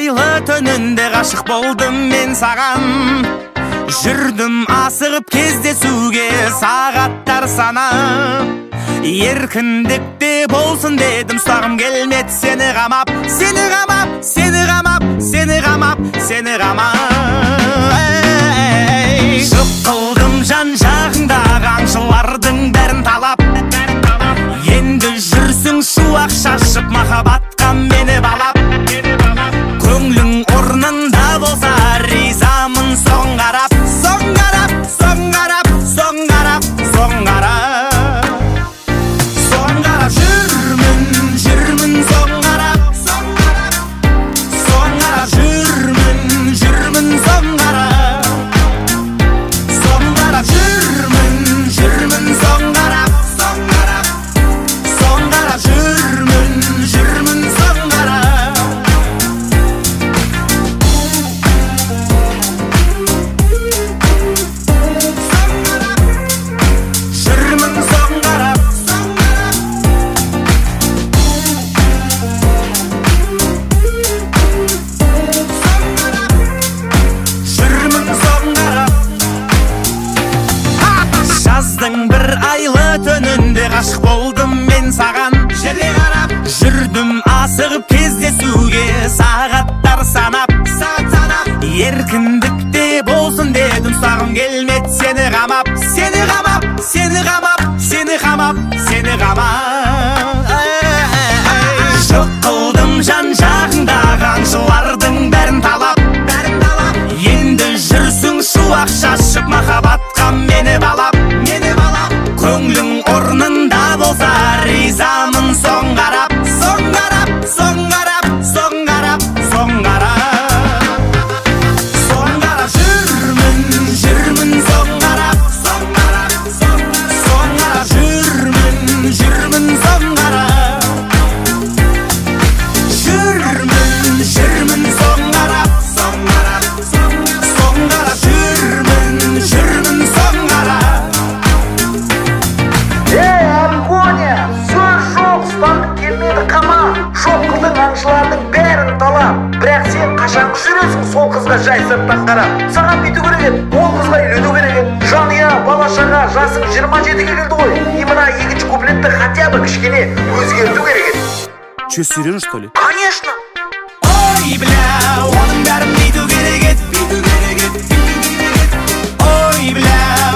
айлы түнінде ғашық болдым мен саған. Жүрдім асығып кездесуге сағаттар санап. Еркіндікте болсын дедім, ұстағым келмеді сені қамап. Сені қамап, сені қамап, сені қамап, сені қамап. Жұп қылдым жан жағыңдағы аңшылардың бәрін талап. Енді жүрсің шуақ шашып, махаббатқа мені балап. Көңлің орнында болса ризамын соң қарап. Соң қарап, соң қарап, соң қарап, соң қарап. Соң қарап жүрмін, жүрмін соң қарап. Соң қарап жүрмін, жүрмін соң қарап. Соң қарап жүрмін, жүрмін соң қарап. Соң қарап жүрмін, жүрмін соң қарап. Жүрмін соң қарап. Жүрмін соң қарап. Жаздың бір айлы түнінде ғашық болдым мен саған. Жерге қарап жүрдім асығып кездесуге сағаттар санап. Еркіндікте болсын дедім, ұстағым келмеді сені қамап. Сені қамап, сені қамап, сені қамап, сені қамап. Жоқ қылдым жан жағыңдағы аңшылардың бәрін талап. Енді жүрсің шуақ шашып, махаббатқа мені балап. Көңлің орнында болса ризамын соң қарап. Соң қарап, соң қарап, соң қарап, соң қарап. Соң қарап жүрмін, жүрмін соң қарап. Соң қарап жүрмін, жүрмін соң қарап. Жүрмін, жүрмін соң қарап. Соң қарап жүрмін, жүрмін соң қарап. Аргония, сөз жоқ, ұстандық келмеді қама. Жоқ қылдың аңшылардың бәрін талап. Бірақ сен қашан жүресің сол қызға жай сырттан қарап. Саған бүйту керек еді, ол қызға үйлену керек еді. Жанұя, бала-шаға, жасың 27-ге келді ғой. И мына екінші куплетті хотя бы кішкене өзгерту керек еді. Че, серьезно, что ли? Конечно. Ой, бля, оның бәрін бүйту керек еді. Ой, бля,